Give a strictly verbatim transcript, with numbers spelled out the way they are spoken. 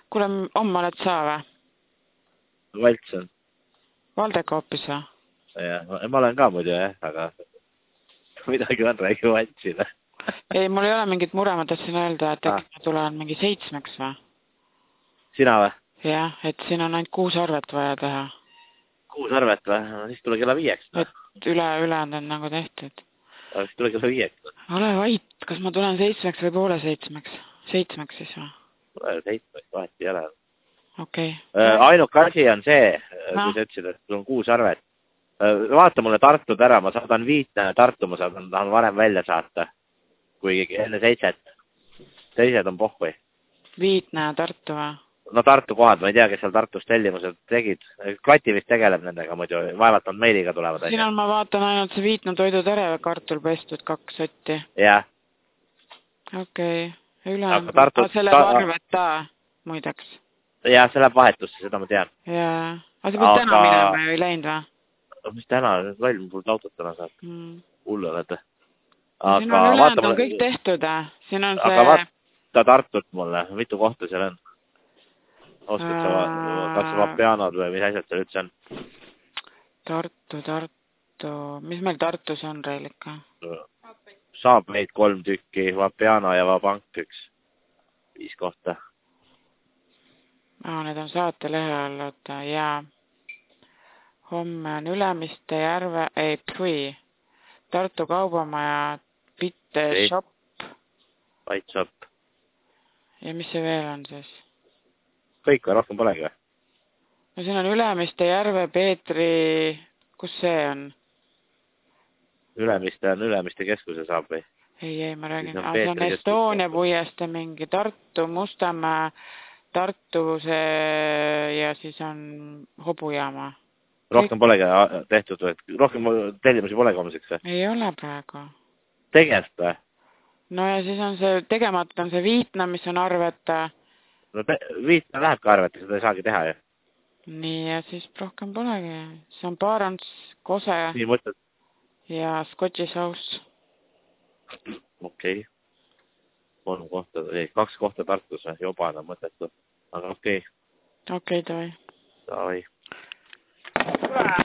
Kuule, homme oled sa või? Valts on. Valdega hoopis või? Ja, ma olen ka muidu jah, aga midagi on räägi Valtsile. Ei, mul ei ole mingit mure, ma tahtsin öelda, et äkki ma tulen mingi seitsmeks või? Sina või? Jah, et siin on ainult kuus arvet vaja teha. Kuus arvet või? No, siis tule kella viieks. No. Et üle, ülejäänud on nagu tehtud. No, siis tule kella viieks. Ole vait, kas ma tulen seitsmeks või poole seitsmeks? Seitsmeks siis või? Tule seitsmeks, vahet ei ole. Okei. Okay. Ainuke asi on see, no. kui sa ütlesid, et sul on kuus arvet. Vaata mulle Tartud ära, ma saadan viitne Tartu, ma saadan, tahan varem välja saata. Kui enne seitset. Teised on pohhui. Viitne Tartu või? No Tartu kohad, ma ei tea, kes seal Tartus tellimused tegid. Klati vist tegeleb nendega muidu, vaevalt on meiliga tulevad. Siin on, ma vaatan ainult see Viitne toidutere või kartul pestud kaks sotti. Jah. Okei. Okay. Üle on Tartu... selle ta... arveta muideks. Jah, see läheb vahetusse, seda ma tean. Jaa. Aga sa pead täna minema ju ei läinud või? Mis täna? Valm, mul autot täna saab. Mm. Hullu olete. Aga siin on ülejäänud on kõik tehtud, äh? Siin on see... Aga vaata Tartut mulle, mitu kohta seal on? Oskad sa, kas sa Vapianod või mis asjad seal üldse on? Tartu, Tartu... Mis meil Tartus on, Reilika? Saab meid kolm tükki, Vapiano ja Vabank üks. Viis kohta. Aa, need on saatelehe all, oota, jaa. Homme on Ülemiste järve... Ei, pui. Tartu kaubamaja, Bitte Shop. White Shop. Ja mis see veel on siis? Kõik või, rohkem polegi või? No siin on Ülemiste järve, Peetri... Kus see on? Ülemiste on Ülemiste keskuse saab või? Ei, ei, ma räägin. Ah, see on Estonia puieste mingi Tartu, Mustamäe, Tartu see ja siis on Hobujaama. Rohkem polegi tehtud või? Rohkem tellimusi polegi homseks või? Ei ole praegu. Tegelt või? No ja siis on see, tegemata on see Viitna, mis on arveta. No te, Viitna läheb ka arveta, seda ei saagi teha ju. Nii, ja siis rohkem polegi. See on Barons, Kose. Nii mõtled? Ja Scottish House. Okei. Okay. Kolm kohta, ei, kaks kohta Tartus või? Joba on mõttetu. Aga okei. Okay. Okei, okay, toi. Davai.